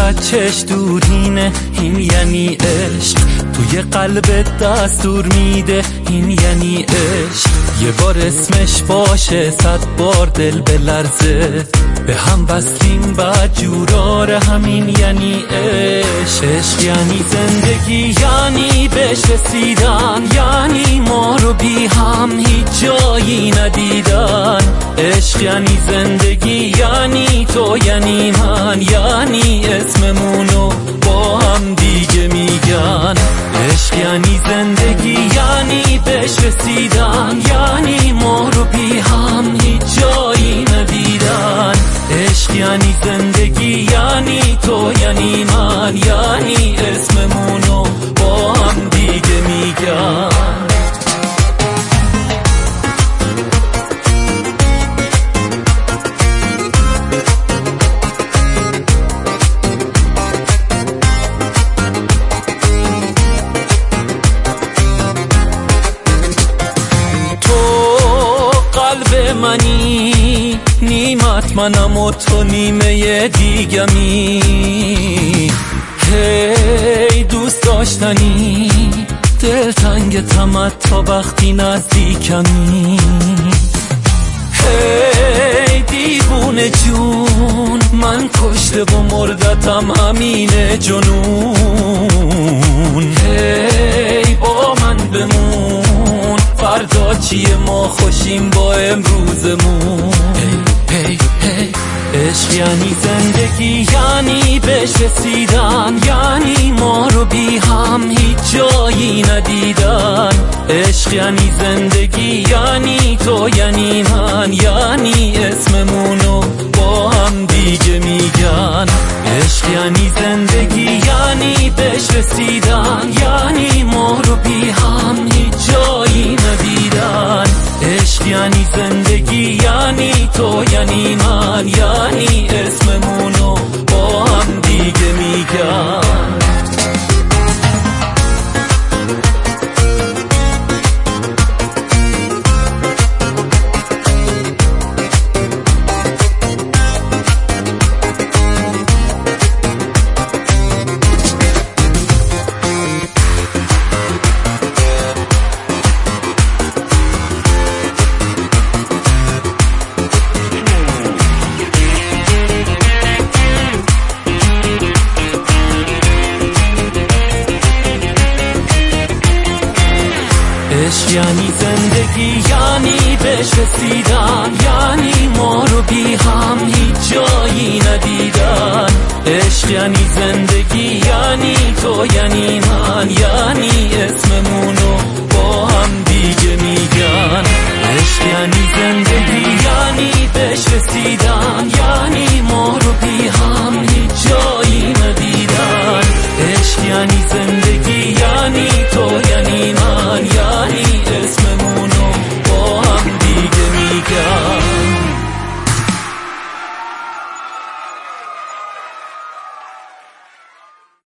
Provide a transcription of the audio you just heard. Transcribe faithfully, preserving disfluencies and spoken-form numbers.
فقط چش دورینه، این یعنی عشق. توی قلبت دستور میده، این یعنی عشق. یه بار اسمش باشه صد بار دل بلرزه، به هم وصلیم بعد جوراره، همین یعنی عشق. عشق یعنی زندگی، یعنی بهش رسیدن، یعنی ما رو بی هم هیچ جایی ندیدن. عشق یعنی زندگی، یعنی تو یعنی من، یعنی اسممونو با هم دیگه میگن. عشق یعنی زندگی، یعنی بهش رسیدن، یعنی ما رو بی هم هیچ جایی ندیدن. عشق یعنی زندگی، یعنی تو یعنی من، یعنی اسممونو با هم دیگه میگن. منی نیمت منم و تو نیمه دیگمی. هی دوست داشتنی دلتنگ تمت تا وقتی نزدیکمی. هی دیوونه جون من کشته و مردتم همین جنون. هی با من بمون فردا چیه، ما خوشیم با امروزمون. هی هی هی عشق یعنی زندگی، یعنی بهش رسیدن، یعنی ما رو بی هم هیچ جایی ندیدن. عشق یعنی زندگی، یعنی تو یعنی من، یعنی اسممونو با هم دیگه میگن. عشق یعنی زندگی، یعنی بهش رسیدن، یعنی ما رو بی هم هیچ جایی ندیدن. عشق یعنی زندگی، یعنی تو یعنی من، یعنی اسممونو با هم دیگه میگن. عشق یعنی زندگی، یعنی بهش رسیدن، یعنی ما رو بی هم هیچ جایی ندیدن. عشق یعنی زندگی، یعنی تو یعنی من، یعنی اسممونو